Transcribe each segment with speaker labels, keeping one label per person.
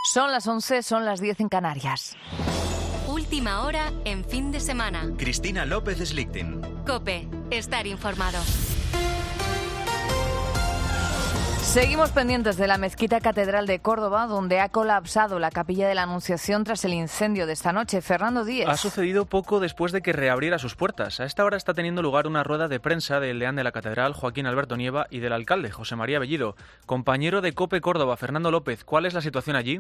Speaker 1: Son las 11, son las 10 en Canarias.
Speaker 2: Última hora en fin de semana.
Speaker 3: Cristina López Slichting.
Speaker 2: COPE. Estar informado.
Speaker 1: Seguimos pendientes de la Mezquita Catedral de Córdoba, donde ha colapsado la Capilla de la Anunciación tras el incendio de esta noche. Fernando Díez.
Speaker 4: Ha sucedido poco después de que reabriera sus puertas. A esta hora está teniendo lugar una rueda de prensa del deán de la Catedral, Joaquín Alberto Nieva, y del alcalde, José María Bellido. Compañero de COPE Córdoba, Fernando López, ¿cuál es la situación allí?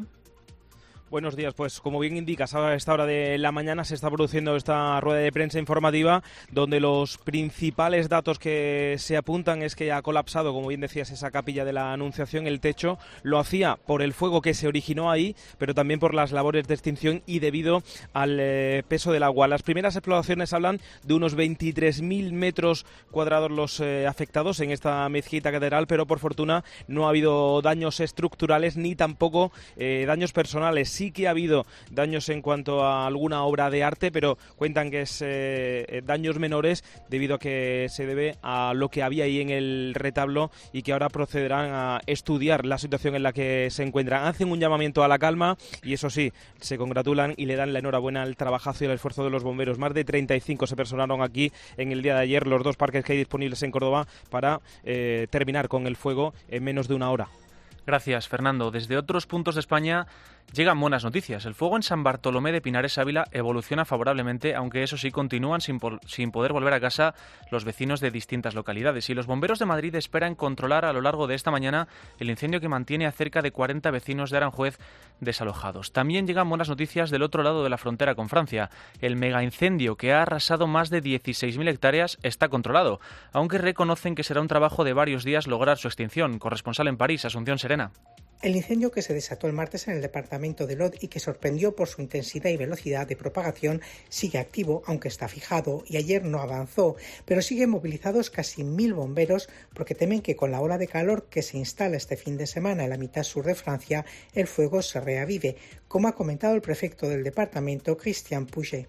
Speaker 5: Buenos días, pues como bien indicas, a esta hora de la mañana se está produciendo esta rueda de prensa informativa donde los principales datos que se apuntan es que ha colapsado, como bien decías, esa capilla de la Anunciación, el techo. Lo hacía por el fuego que se originó ahí, pero también por las labores de extinción y debido al peso del agua. Las primeras exploraciones hablan de unos 23.000 metros cuadrados los afectados en esta mezquita catedral, pero por fortuna no ha habido daños estructurales ni tampoco daños personales. Sí que ha habido daños en cuanto a alguna obra de arte, pero cuentan que es daños menores debido a que se debe a lo que había ahí en el retablo y que ahora procederán a estudiar la situación en la que se encuentran. Hacen un llamamiento a la calma y eso sí, se congratulan y le dan la enhorabuena al trabajazo y al esfuerzo de los bomberos. Más de 35 se personaron aquí en el día de ayer, los dos parques que hay disponibles en Córdoba, para terminar con el fuego en menos de una hora.
Speaker 4: Gracias, Fernando. Desde otros puntos de España llegan buenas noticias. El fuego en San Bartolomé de Pinares Ávila evoluciona favorablemente, aunque eso sí continúan sin poder volver a casa los vecinos de distintas localidades. Y los bomberos de Madrid esperan controlar a lo largo de esta mañana el incendio que mantiene a cerca de 40 vecinos de Aranjuez desalojados. También llegan buenas noticias del otro lado de la frontera con Francia. El megaincendio que ha arrasado más de 16.000 hectáreas está controlado, aunque reconocen que será un trabajo de varios días lograr su extinción. Corresponsal en París, Asunción Serena.
Speaker 6: El incendio que se desató el martes en el departamento de Lot y que sorprendió por su intensidad y velocidad de propagación sigue activo, aunque está fijado, y ayer no avanzó, pero siguen movilizados casi 1.000 bomberos porque temen que con la ola de calor que se instala este fin de semana en la mitad sur de Francia, el fuego se reavive, como ha comentado el prefecto del departamento, Christian Puget.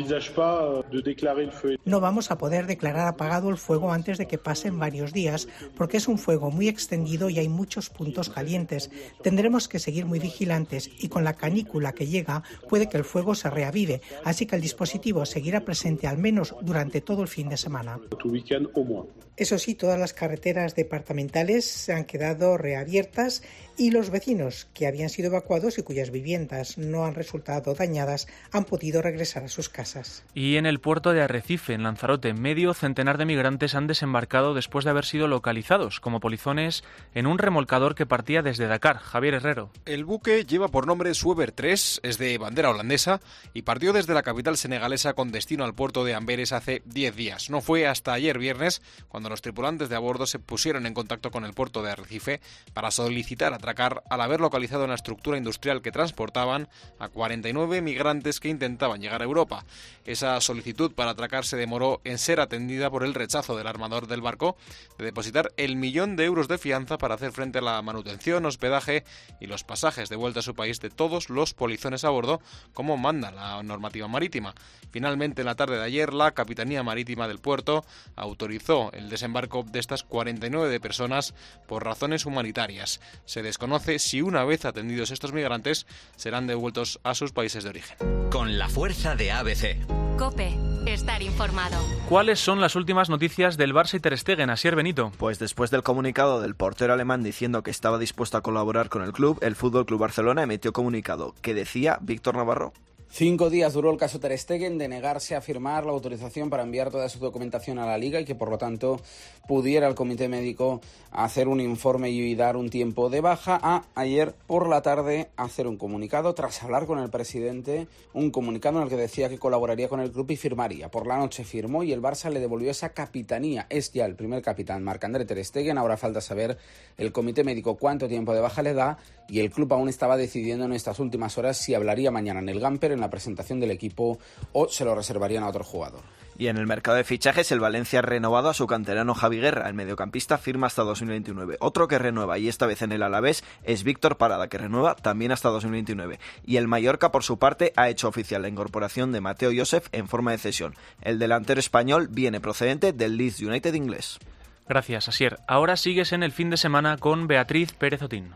Speaker 6: No vamos a poder declarar apagado el fuego antes de que pasen varios días, porque es un fuego muy extendido y hay muchos puntos calientes. Tendremos que seguir muy vigilantes y con la canícula que llega puede que el fuego se reavive, así que el dispositivo seguirá presente al menos durante todo el fin de semana. Eso sí, todas las carreteras departamentales se han quedado reabiertas y los vecinos que habían sido evacuados y cuyas viviendas no han resultado dañadas han podido regresar a sus casas.
Speaker 4: Y en el puerto de Arrecife, en Lanzarote, medio centenar de migrantes han desembarcado después de haber sido localizados como polizones en un remolcador que partía desde Dakar. Javier Herrero.
Speaker 7: El buque lleva por nombre Sueber 3, es de bandera holandesa y partió desde la capital senegalesa con destino al puerto de Amberes hace 10 días. No fue hasta ayer viernes cuando los tripulantes de a bordo se pusieron en contacto con el puerto de Arrecife para solicitar atracar al haber localizado una estructura industrial que transportaban a 49 migrantes que intentaban llegar a Europa. Esa solicitud para atracar se demoró en ser atendida por el rechazo del armador del barco de depositar el 1.000.000 de euros de fianza para hacer frente a la manutención, hospedaje y los pasajes de vuelta a su país de todos los polizones a bordo, como manda la normativa marítima. Finalmente, en la tarde de ayer, la Capitanía Marítima del puerto autorizó el desembarco de estas 49 personas por razones humanitarias. Se desconoce si una vez atendidos estos migrantes serán devueltos a sus países de origen.
Speaker 3: Con la fuerza de ABC.
Speaker 2: COPE. Estar informado.
Speaker 4: ¿Cuáles son las últimas noticias del Barça y Ter Stegen, Asier Benito?
Speaker 8: Pues después del comunicado del portero alemán diciendo que estaba dispuesto a colaborar con el club, el Fútbol Club Barcelona emitió comunicado que decía Víctor Navarro.
Speaker 9: 5 días duró el caso Ter Stegen de negarse a firmar la autorización para enviar toda su documentación a la Liga y que por lo tanto pudiera el comité médico hacer un informe y dar un tiempo de baja, a ayer por la tarde hacer un comunicado tras hablar con el presidente, un comunicado en el que decía que colaboraría con el club y firmaría. Por la noche firmó y el Barça le devolvió esa capitanía. Es ya el primer capitán, Marc-André Ter Stegen. Ahora falta saber el comité médico cuánto tiempo de baja le da y el club aún estaba decidiendo en estas últimas horas si hablaría mañana en el Gamper en la presentación del equipo o se lo reservarían a otro jugador.
Speaker 8: Y en el mercado de fichajes, el Valencia ha renovado a su canterano Javi Guerra. El mediocampista firma hasta 2029. Otro que renueva, y esta vez en el Alavés, es Víctor Parada, que renueva también hasta 2029. Y el Mallorca, por su parte, ha hecho oficial la incorporación de Mateo Joseph en forma de cesión. El delantero español viene procedente del Leeds United inglés.
Speaker 4: Gracias, Asier. Ahora sigues en el fin de semana con Beatriz Pérez Otín.